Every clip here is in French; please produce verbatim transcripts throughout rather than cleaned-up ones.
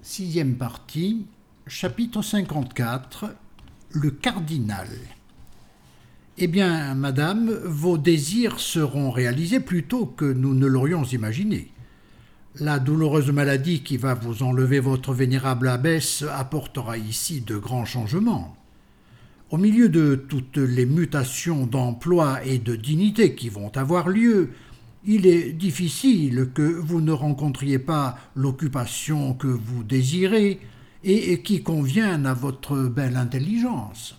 Sixième partie, chapitre cinquante-quatre, le cardinal. Eh bien, madame, vos désirs seront réalisés plus tôt que nous ne l'aurions imaginé. La douloureuse maladie qui va vous enlever votre vénérable abbesse apportera ici de grands changements. Au milieu de toutes les mutations d'emploi et de dignité qui vont avoir lieu, il est difficile que vous ne rencontriez pas l'occupation que vous désirez et qui convienne à votre belle intelligence.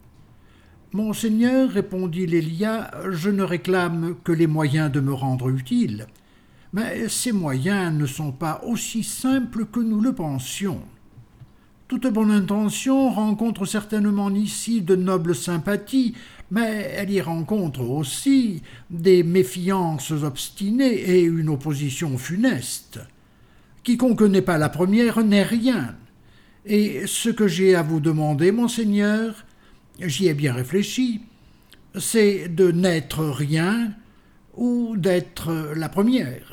Monseigneur, répondit Lélia, je ne réclame que les moyens de me rendre utile, mais ces moyens ne sont pas aussi simples que nous le pensions. Toute bonne intention rencontre certainement ici de nobles sympathies, mais elle y rencontre aussi des méfiances obstinées et une opposition funeste. Quiconque n'est pas la première n'est rien. Et ce que j'ai à vous demander, monseigneur, j'y ai bien réfléchi, c'est de n'être rien ou d'être la première.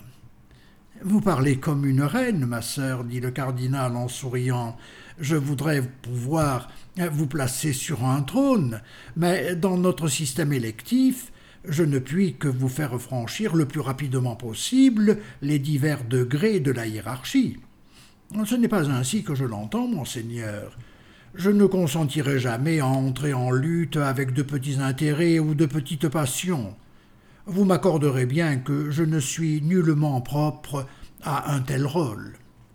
Vous parlez comme une reine, ma sœur, dit le cardinal en souriant. Je voudrais pouvoir vous placer sur un trône, mais dans notre système électif, je ne puis que vous faire franchir le plus rapidement possible les divers degrés de la hiérarchie. Ce n'est pas ainsi que je l'entends, monseigneur. Je ne consentirai jamais à entrer en lutte avec de petits intérêts ou de petites passions. Vous m'accorderez bien que je ne suis nullement propre à un tel rôle.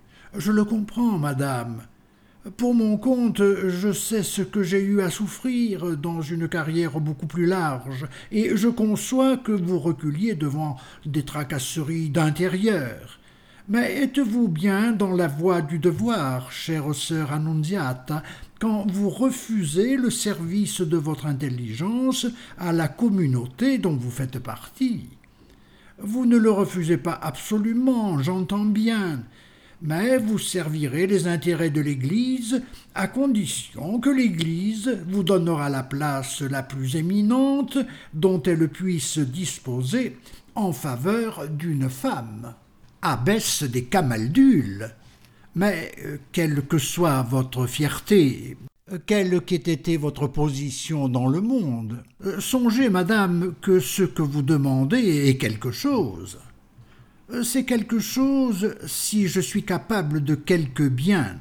Je le comprends, madame. Pour mon compte, je sais ce que j'ai eu à souffrir dans une carrière beaucoup plus large, et je conçois que vous reculiez devant des tracasseries d'intérieur. Mais êtes-vous bien dans la voie du devoir, chère sœur Annunziata, quand vous refusez le service de votre intelligence à la communauté dont vous faites partie? Vous ne le refusez pas absolument, j'entends bien, mais vous servirez les intérêts de l'Église à condition que l'Église vous donnera la place la plus éminente dont elle puisse disposer en faveur d'une femme. Abbesse des Camaldules. Mais quelle que soit votre fierté, quelle qu'ait été votre position dans le monde, songez, madame, que ce que vous demandez est quelque chose. C'est quelque chose si je suis capable de quelque bien.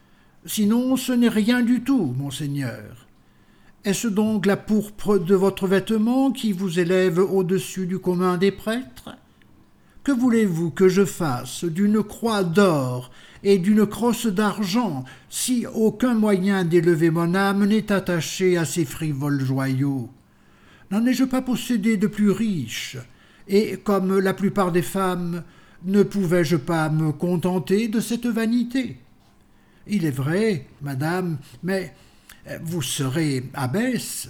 Sinon, ce n'est rien du tout, monseigneur. Est-ce donc la pourpre de votre vêtement qui vous élève au-dessus du commun des prêtres? Que voulez-vous que je fasse d'une croix d'or et d'une crosse d'argent si aucun moyen d'élever mon âme n'est attaché à ces frivoles joyaux? N'en ai-je pas possédé de plus riches? Et comme la plupart des femmes, ne pouvais-je pas me contenter de cette vanité? Il est vrai, madame, mais vous serez abbesse.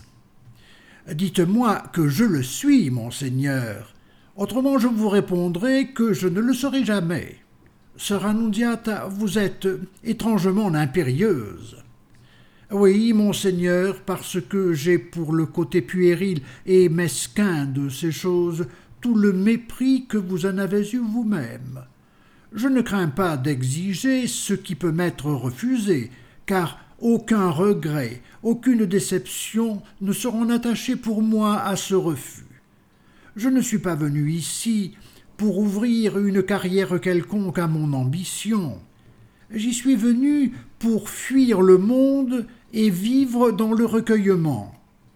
Dites-moi que je le suis, monseigneur. Autrement, je vous répondrai que je ne le serai jamais. Sœur Annunziata, vous êtes étrangement impérieuse. Oui, monseigneur, parce que j'ai pour le côté puéril et mesquin de ces choses tout le mépris que vous en avez eu vous-même. Je ne crains pas d'exiger ce qui peut m'être refusé, car aucun regret, aucune déception ne seront attachés pour moi à ce refus. Je ne suis pas venu ici pour ouvrir une carrière quelconque à mon ambition. J'y suis venu pour fuir le monde et vivre dans le recueillement.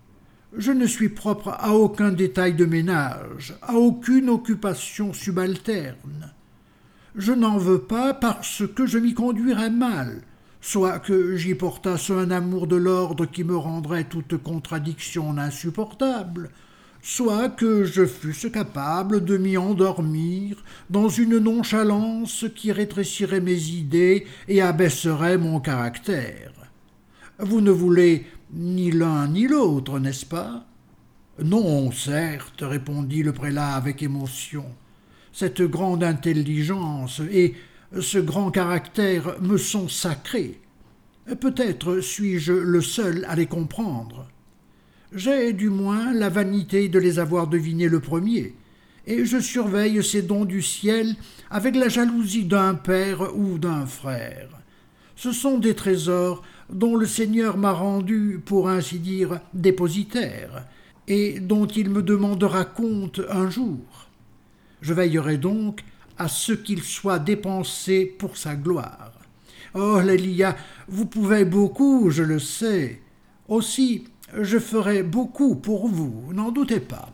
Je ne suis propre à aucun détail de ménage, à aucune occupation subalterne. Je n'en veux pas parce que je m'y conduirais mal, soit que j'y portasse un amour de l'ordre qui me rendrait toute contradiction insupportable, soit que je fusse capable de m'y endormir dans une nonchalance qui rétrécirait mes idées et abaisserait mon caractère. Vous ne voulez ni l'un ni l'autre, n'est-ce pas? Non, certes, répondit le prélat avec émotion. Cette grande intelligence et ce grand caractère me sont sacrés. Peut-être suis-je le seul à les comprendre. J'ai du moins la vanité de les avoir devinés le premier, et je surveille ces dons du ciel avec la jalousie d'un père ou d'un frère. Ce sont des trésors dont le Seigneur m'a rendu, pour ainsi dire, dépositaire, et dont il me demandera compte un jour. Je veillerai donc à ce qu'ils soient dépensés pour sa gloire. Oh, Lélia, vous pouvez beaucoup, je le sais. Aussi, je ferai beaucoup pour vous, n'en doutez pas.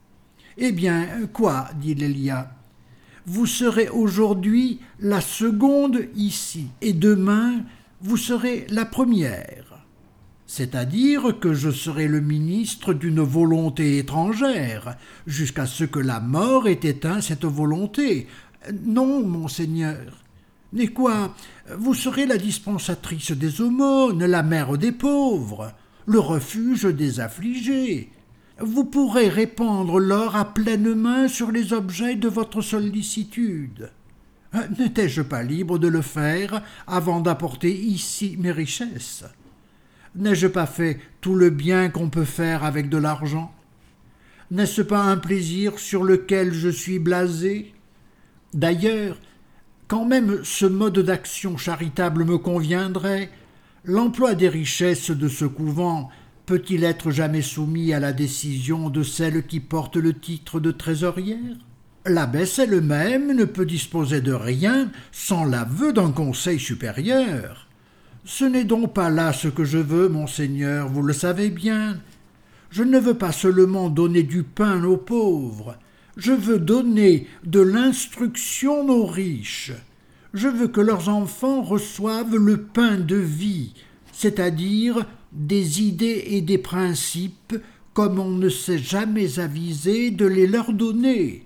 Eh bien, quoi, dit Lélia, vous serez aujourd'hui la seconde ici, et demain, vous serez la première. C'est-à-dire que je serai le ministre d'une volonté étrangère, jusqu'à ce que la mort ait éteint cette volonté. Non, monseigneur. Mais quoi, vous serez la dispensatrice des aumônes, la mère des pauvres, le refuge des affligés. Vous pourrez répandre l'or à pleine main sur les objets de votre sollicitude. N'étais-je pas libre de le faire avant d'apporter ici mes richesses? N'ai-je pas fait tout le bien qu'on peut faire avec de l'argent? N'est-ce pas un plaisir sur lequel je suis blasé? D'ailleurs, quand même ce mode d'action charitable me conviendrait, l'emploi des richesses de ce couvent peut-il être jamais soumis à la décision de celle qui porte le titre de trésorière? L'abbesse elle-même ne peut disposer de rien sans l'aveu d'un conseil supérieur. Ce n'est donc pas là ce que je veux, monseigneur, vous le savez bien. Je ne veux pas seulement donner du pain aux pauvres, je veux donner de l'instruction aux riches. Je veux que leurs enfants reçoivent le pain de vie, c'est-à-dire des idées et des principes comme on ne s'est jamais avisé de les leur donner.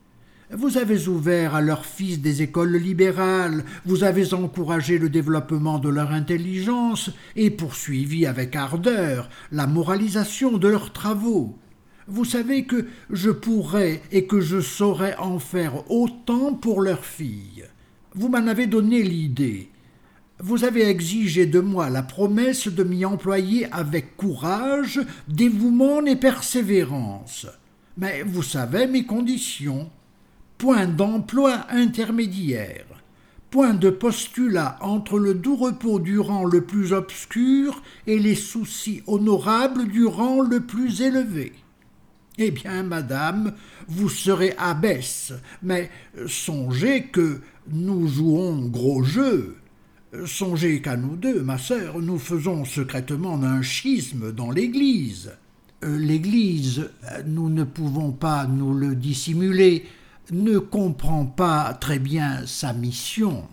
Vous avez ouvert à leurs fils des écoles libérales, vous avez encouragé le développement de leur intelligence et poursuivi avec ardeur la moralisation de leurs travaux. Vous savez que je pourrais et que je saurais en faire autant pour leurs filles. Vous m'en avez donné l'idée. Vous avez exigé de moi la promesse de m'y employer avec courage, dévouement et persévérance. Mais vous savez mes conditions. Point d'emploi intermédiaire, point de postulat entre le doux repos du rang le plus obscur et les soucis honorables du rang le plus élevé. Eh bien, madame, vous serez abbesse, mais songez que nous jouons gros jeu. Songez qu'à nous deux, ma sœur, nous faisons secrètement un schisme dans l'Église. L'Église, nous ne pouvons pas nous le dissimuler, ne comprend pas très bien sa mission.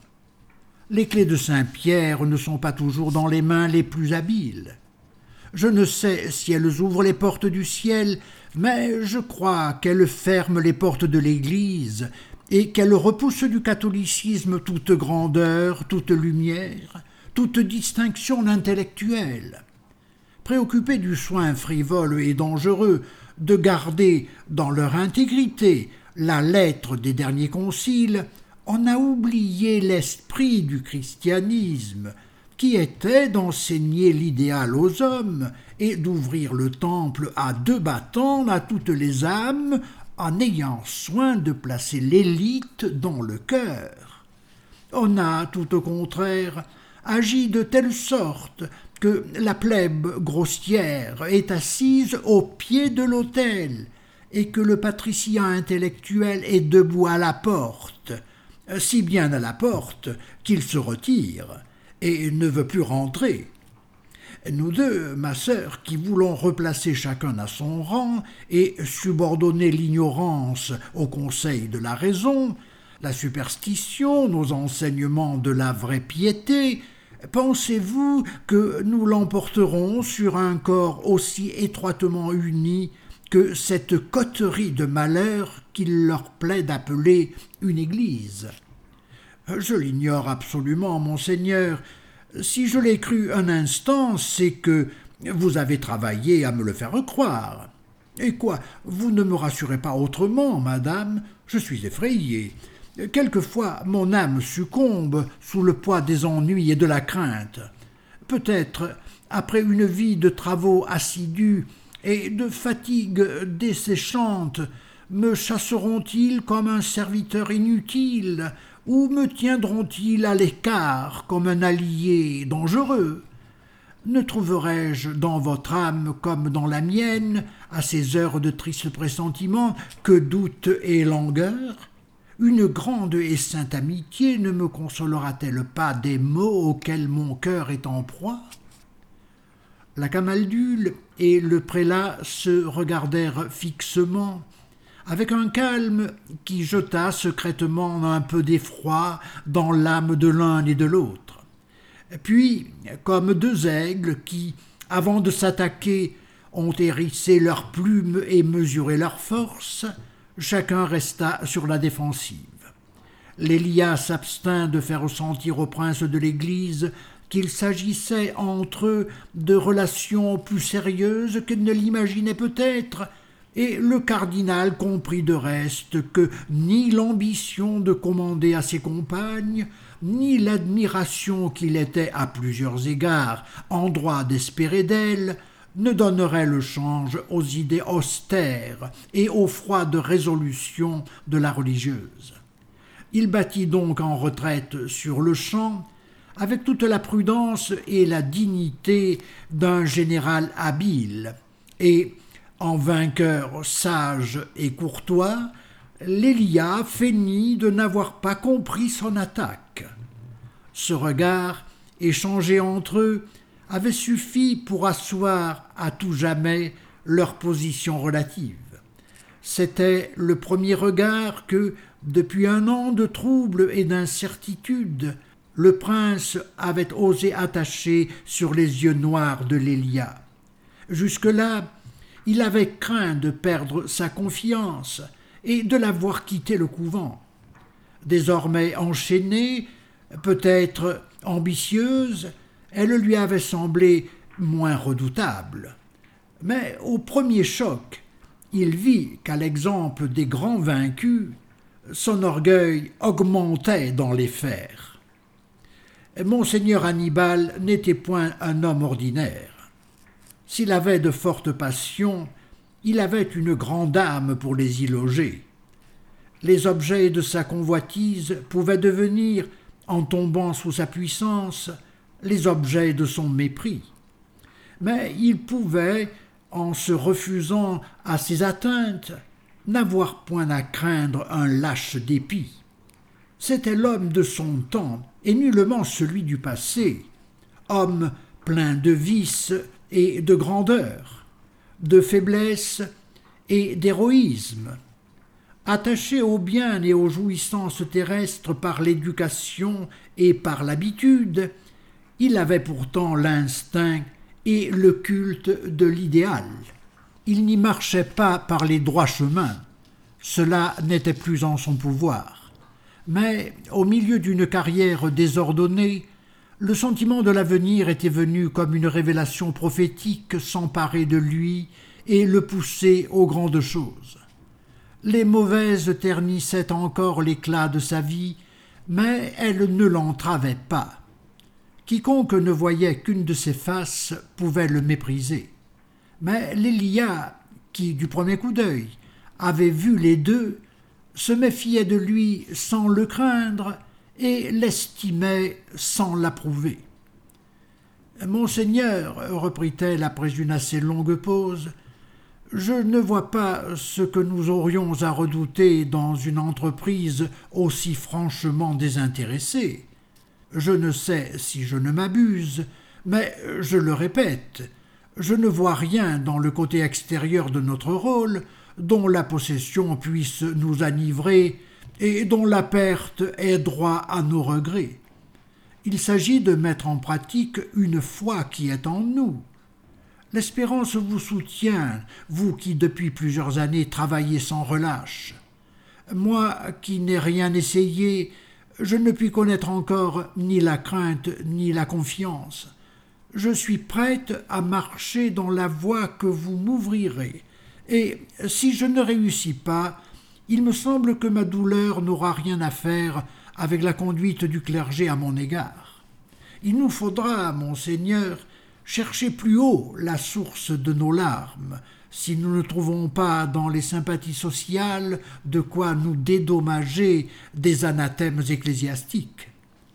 Les clés de Saint-Pierre ne sont pas toujours dans les mains les plus habiles. Je ne sais si elles ouvrent les portes du ciel, mais je crois qu'elles ferment les portes de l'Église et qu'elles repoussent du catholicisme toute grandeur, toute lumière, toute distinction intellectuelle. Préoccupées du soin frivole et dangereux de garder dans leur intégrité la lettre des derniers conciles, on a oublié l'esprit du christianisme, qui était d'enseigner l'idéal aux hommes et d'ouvrir le temple à deux battants à toutes les âmes, en ayant soin de placer l'élite dans le cœur. On a, tout au contraire, agi de telle sorte que la plèbe grossière est assise au pied de l'autel, et que le patricien intellectuel est debout à la porte, si bien à la porte qu'il se retire et ne veut plus rentrer. Nous deux, ma sœur, qui voulons replacer chacun à son rang et subordonner l'ignorance au conseil de la raison, la superstition, nos enseignements de la vraie piété, pensez-vous que nous l'emporterons sur un corps aussi étroitement uni que cette coterie de malheur qu'il leur plaît d'appeler une église? Je l'ignore absolument, monseigneur. Si je l'ai cru un instant, c'est que vous avez travaillé à me le faire croire. Et quoi, vous ne me rassurez pas autrement, madame? Je suis effrayé. Quelquefois, mon âme succombe sous le poids des ennuis et de la crainte. Peut-être, après une vie de travaux assidus, et de fatigues desséchantes, me chasseront-ils comme un serviteur inutile, ou me tiendront-ils à l'écart comme un allié dangereux? Ne trouverai-je dans votre âme comme dans la mienne, à ces heures de triste pressentiment, que doute et langueur? Une grande et sainte amitié ne me consolera-t-elle pas des maux auxquels mon cœur est en proie? La camaldule et le prélat se regardèrent fixement, avec un calme qui jeta secrètement un peu d'effroi dans l'âme de l'un et de l'autre. Puis, comme deux aigles qui, avant de s'attaquer, ont hérissé leurs plumes et mesuré leur force, chacun resta sur la défensive. L'Élia s'abstint de faire ressentir au prince de l'Église qu'il s'agissait entre eux de relations plus sérieuses qu'il ne l'imaginait peut-être, et le cardinal comprit de reste que ni l'ambition de commander à ses compagnes, ni l'admiration qu'il était à plusieurs égards en droit d'espérer d'elle, ne donneraient le change aux idées austères et aux froides résolutions de la religieuse. Il battit donc en retraite sur le champ, avec toute la prudence et la dignité d'un général habile, et, en vainqueur sage et courtois, l'Élia feignit de n'avoir pas compris son attaque. Ce regard, échangé entre eux, avait suffi pour asseoir à tout jamais leur position relative. C'était le premier regard que, depuis un an de troubles et d'incertitudes, le prince avait osé attacher sur les yeux noirs de l'Élia. Jusque-là, il avait craint de perdre sa confiance et de la voir quitter le couvent. Désormais enchaînée, peut-être ambitieuse, elle lui avait semblé moins redoutable. Mais au premier choc, il vit qu'à l'exemple des grands vaincus, son orgueil augmentait dans les fers. Monseigneur Annibal n'était point un homme ordinaire. S'il avait de fortes passions, il avait une grande âme pour les y loger. Les objets de sa convoitise pouvaient devenir, en tombant sous sa puissance, les objets de son mépris. Mais il pouvait, en se refusant à ses atteintes, n'avoir point à craindre un lâche dépit. C'était l'homme de son temps, et nullement celui du passé, homme plein de vices et de grandeur, de faiblesse et d'héroïsme. Attaché au bien et aux jouissances terrestres par l'éducation et par l'habitude, il avait pourtant l'instinct et le culte de l'idéal. Il n'y marchait pas par les droits chemins, cela n'était plus en son pouvoir. Mais, au milieu d'une carrière désordonnée, le sentiment de l'avenir était venu comme une révélation prophétique s'emparer de lui et le pousser aux grandes choses. Les mauvaises ternissaient encore l'éclat de sa vie, mais elles ne l'entravaient pas. Quiconque ne voyait qu'une de ses faces pouvait le mépriser. Mais l'Élia, qui, du premier coup d'œil, avait vu les deux, se méfiait de lui sans le craindre et l'estimait sans l'approuver. « Monseigneur, reprit-elle après une assez longue pause, je ne vois pas ce que nous aurions à redouter dans une entreprise aussi franchement désintéressée. Je ne sais si je ne m'abuse, mais je le répète, je ne vois rien dans le côté extérieur de notre rôle dont la possession puisse nous enivrer et dont la perte ait droit à nos regrets. Il s'agit de mettre en pratique une foi qui est en nous. L'espérance vous soutient, vous qui depuis plusieurs années travaillez sans relâche. Moi qui n'ai rien essayé, je ne puis connaître encore ni la crainte ni la confiance. Je suis prête à marcher dans la voie que vous m'ouvrirez, et si je ne réussis pas, il me semble que ma douleur n'aura rien à faire avec la conduite du clergé à mon égard. Il nous faudra, monseigneur, cherchez plus haut la source de nos larmes, si nous ne trouvons pas dans les sympathies sociales de quoi nous dédommager des anathèmes ecclésiastiques.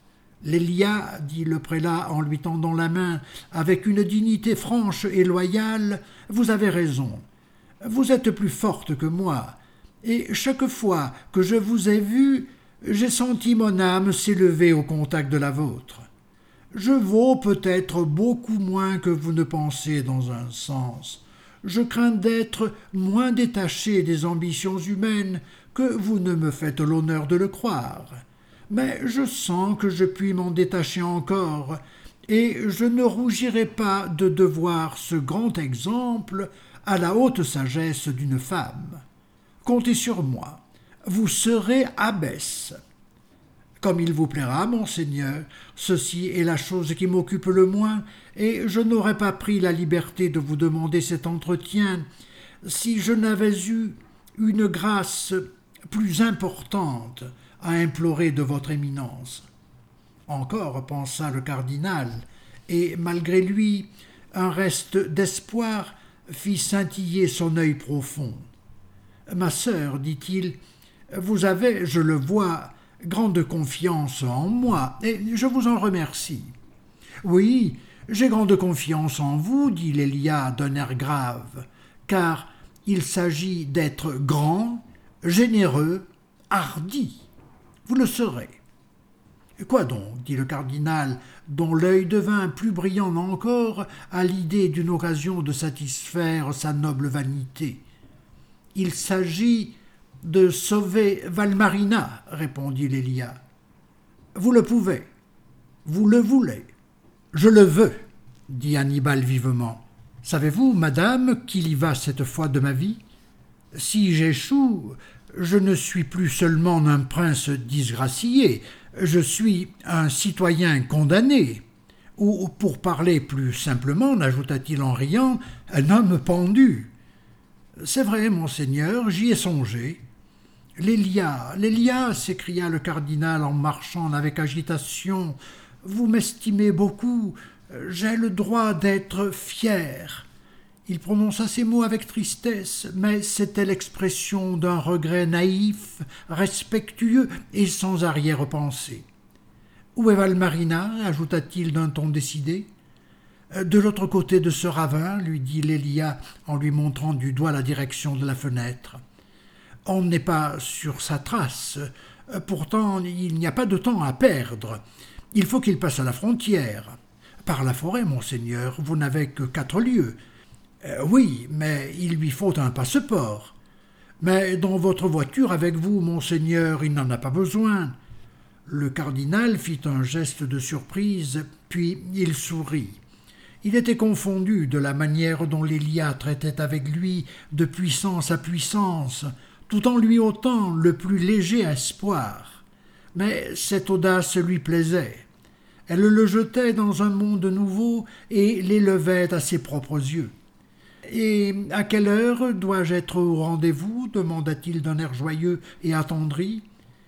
Lélia, dit le prélat en lui tendant la main avec une dignité franche et loyale, vous avez raison. Vous êtes plus forte que moi, et chaque fois que je vous ai vue, j'ai senti mon âme s'élever au contact de la vôtre. Je vaux peut-être beaucoup moins que vous ne pensez dans un sens. Je crains d'être moins détaché des ambitions humaines que vous ne me faites l'honneur de le croire. Mais je sens que je puis m'en détacher encore, et je ne rougirai pas de devoir ce grand exemple à la haute sagesse d'une femme. Comptez sur moi, vous serez abbesse. Comme il vous plaira, monseigneur, ceci est la chose qui m'occupe le moins, et je n'aurais pas pris la liberté de vous demander cet entretien si je n'avais eu une grâce plus importante à implorer de votre éminence. Encore, pensa le cardinal, et malgré lui, un reste d'espoir fit scintiller son œil profond. Ma sœur, dit-il, vous avez, je le vois, grande confiance en moi, et je vous en remercie. Oui, j'ai grande confiance en vous, dit Lélia d'un air grave, car il s'agit d'être grand, généreux, hardi. Vous le serez. Quoi donc, dit le cardinal, dont l'œil devint plus brillant encore à l'idée d'une occasion de satisfaire sa noble vanité. Il s'agit de sauver Valmarina, répondit Lélia. Vous le pouvez, vous le voulez. Je le veux, dit Annibal vivement. Savez-vous, madame, qu'il y va cette fois de ma vie? Si j'échoue, je ne suis plus seulement un prince disgracié, je suis un citoyen condamné, ou, pour parler plus simplement, n'ajouta-t-il en riant, un homme pendu. C'est vrai, monseigneur, j'y ai songé. Lélia, Lélia, s'écria le cardinal en marchant avec agitation, vous m'estimez beaucoup, j'ai le droit d'être fier. Il prononça ces mots avec tristesse, mais c'était l'expression d'un regret naïf, respectueux et sans arrière-pensée. « Où est Valmarina » ajouta-t-il d'un ton décidé. « De l'autre côté de ce ravin, » lui dit Lélia en lui montrant du doigt la direction de la fenêtre. « On n'est pas sur sa trace. Pourtant, il n'y a pas de temps à perdre. Il faut qu'il passe à la frontière. Par la forêt, monseigneur, vous n'avez que quatre lieues. Euh, oui, mais il lui faut un passeport. Mais dans votre voiture avec vous, monseigneur, il n'en a pas besoin. » Le cardinal fit un geste de surprise, puis il sourit. Il était confondu de la manière dont Lélia traitait avec lui de puissance à puissance, tout en lui ôtant le plus léger espoir. Mais cette audace lui plaisait. Elle le jetait dans un monde nouveau et l'élevait à ses propres yeux. « Et à quelle heure dois-je être au rendez-vous » demanda-t-il d'un air joyeux et attendri.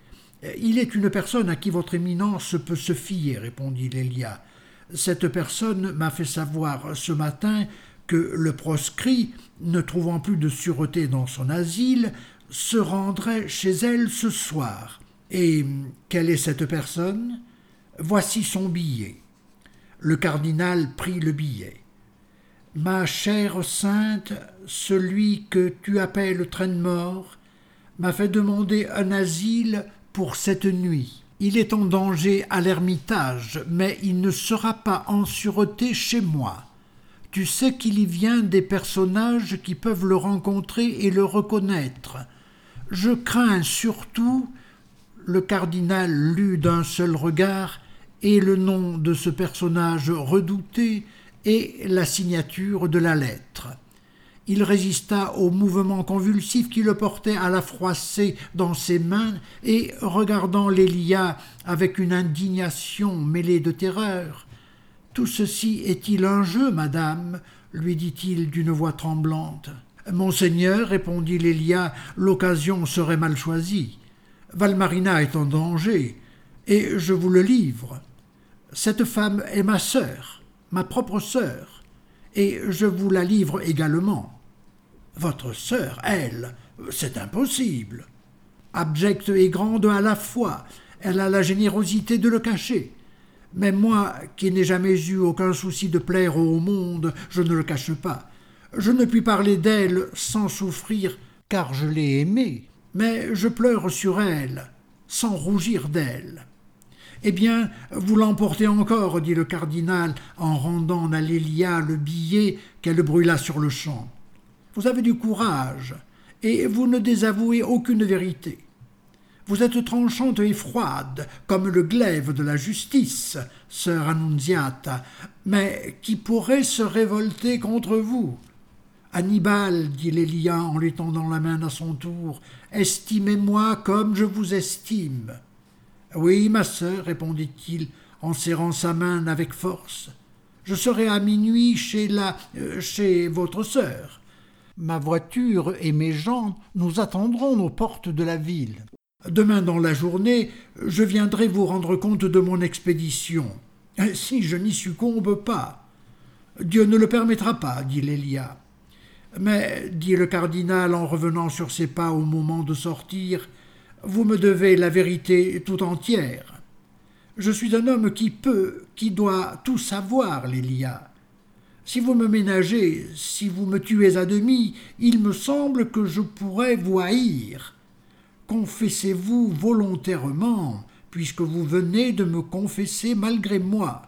« Il est une personne à qui votre éminence peut se fier, » répondit Lélia. « Cette personne m'a fait savoir ce matin que le proscrit, ne trouvant plus de sûreté dans son asile, se rendrait chez elle ce soir. Et quelle est cette personne ? Voici son billet. » Le cardinal prit le billet. « Ma chère sainte, celui que tu appelles Trenmort m'a fait demander un asile pour cette nuit. Il est en danger à l'Ermitage, mais il ne sera pas en sûreté chez moi. Tu sais qu'il y vient des personnages qui peuvent le rencontrer et le reconnaître. Je crains surtout, » le cardinal lut d'un seul regard, et le nom de ce personnage redouté et la signature de la lettre. Il résista au mouvement convulsif qui le portait à la froisser dans ses mains et, regardant Lélia avec une indignation mêlée de terreur, « Tout ceci est-il un jeu, madame ?» lui dit-il d'une voix tremblante. « Monseigneur, » répondit Lélia, « l'occasion serait mal choisie. Valmarina est en danger, et je vous le livre. Cette femme est ma sœur, ma propre sœur. et je vous la livre également. Votre sœur, elle, c'est impossible. Abjecte et grande à la fois, elle a la générosité de le cacher. Mais moi, qui n'ai jamais eu aucun souci de plaire au monde, je ne le cache pas. Je ne puis parler d'elle sans souffrir, car je l'ai aimée, mais je pleure sur elle, sans rougir d'elle. Eh bien, vous l'emportez encore, dit le cardinal, en rendant à Lélia le billet qu'elle brûla sur le champ. Vous avez du courage, et vous ne désavouez aucune vérité. Vous êtes tranchante et froide, comme le glaive de la justice, sœur Annunziata, mais qui pourrait se révolter contre vous? Hannibal, dit Lélia en lui tendant la main à son tour, estimez-moi comme je vous estime. Oui, ma sœur, répondit-il, en serrant sa main avec force. Je serai à minuit chez la, euh, chez votre sœur. Ma voiture et mes gens nous attendront aux portes de la ville. Demain dans la journée, je viendrai vous rendre compte de mon expédition. Si je n'y succombe pas. Dieu ne le permettra pas, dit Lélia. Mais, dit le cardinal en revenant sur ses pas au moment de sortir, vous me devez la vérité tout entière. Je suis un homme qui peut, qui doit tout savoir, Lélia. Si vous me ménagez, si vous me tuez à demi, il me semble que je pourrais vous haïr. Confessez-vous volontairement, puisque vous venez de me confesser malgré moi.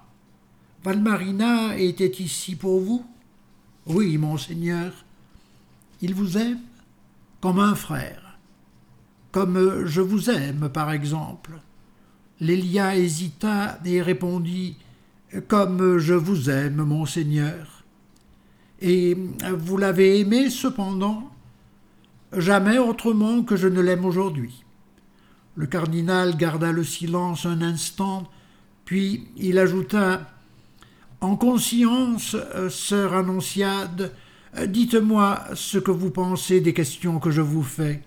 Valmarina était ici pour vous? Oui, monseigneur. Il vous aime? Comme un frère. Comme je vous aime, par exemple. Lélia hésita et répondit « Comme je vous aime, monseigneur. » Et vous l'avez aimé, cependant? Jamais autrement que je ne l'aime aujourd'hui. Le cardinal garda le silence un instant, puis il ajouta « En conscience, sœur Annonciade, dites-moi ce que vous pensez des questions que je vous fais.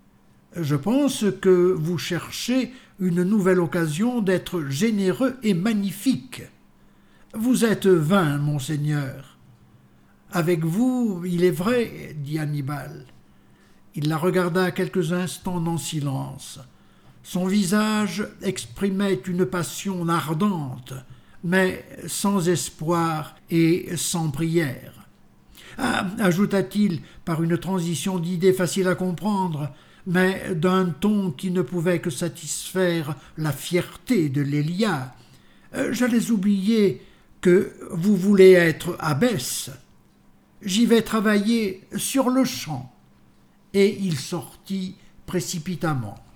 Je pense que vous cherchez une nouvelle occasion d'être généreux et magnifique. Vous êtes vain, monseigneur. Avec vous, il est vrai, dit Hannibal. Il la regarda quelques instants en silence. Son visage exprimait une passion ardente, mais sans espoir et sans prière. Ah, ajouta-t-il par une transition d'idées facile à comprendre, mais d'un ton qui ne pouvait que satisfaire la fierté de Lélia. J'allais oublier que vous voulez être abbesse. J'y vais travailler sur le champ. Et il sortit précipitamment.